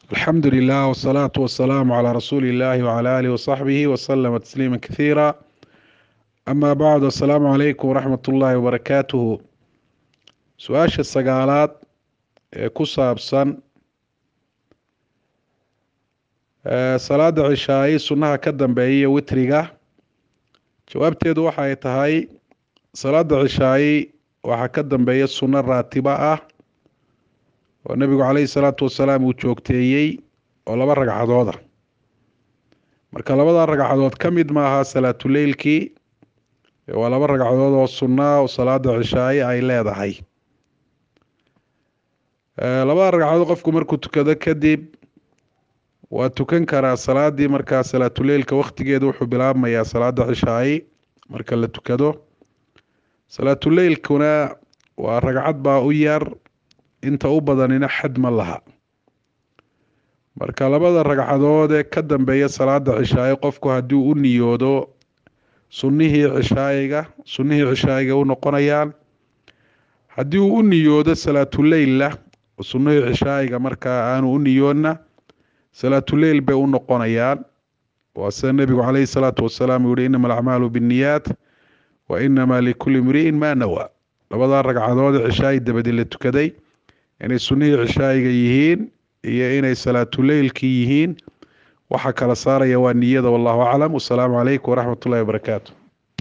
الحمد لله والصلاة والسلام على رسول الله وعلى آله وصحبه وسلم تسليما كثيرا. أما بعد، السلام عليكم ورحمة الله وبركاته. سؤاشا السقالات كصابسا صلاة عشاء سنها كدن بأي وترقة. جوابتي waxay tahay salaada cishaay waxa ka dambeeya sunno raatiba ah oo nabigu calayhi salaatu wasalaam uu joogteeyey oo laba ragcadood ah. marka labada ragcadood ka mid maaha salaatuleylkii, waa laba ragcadood oo sunna oo salaada cishaay ay leedahay. labada ragcadood qofku markuu tukado kadib waa tukan karaa salaadii. markaa salaatuleylka waqtigeedu wuxuu bilaabmayaa salaada cishaay marka la tukado. salaatuleylkuna waa ragcad baa u yar, inta u badanina xad ma laha. marka labada ragcadood ee ka dambeeya salaada cishaay qofku haddii u niyoodo sunnihii cishaayiga u noqonayaan. haddii uu u niyoodo salaatuleyla sunnihii cishaayiga markaa aanu u niyoonna salaatuleyl bay u noqonayaan. waa sida nebigu calayhi salaatu wasalaam uu yihi inama alacmaalu binniyaat wa inamaa likulli imri'in maa nawaa. labada ragcadood ee cishaayi dabadi la tukaday inay sunnihii cishaayiga yihiin iyo inay salaatuleylkii yihiin waxa kala saaraya waa niyada. wallahu aclam. wasalaamu calaykum waraxmat ullahi wabarakaatu.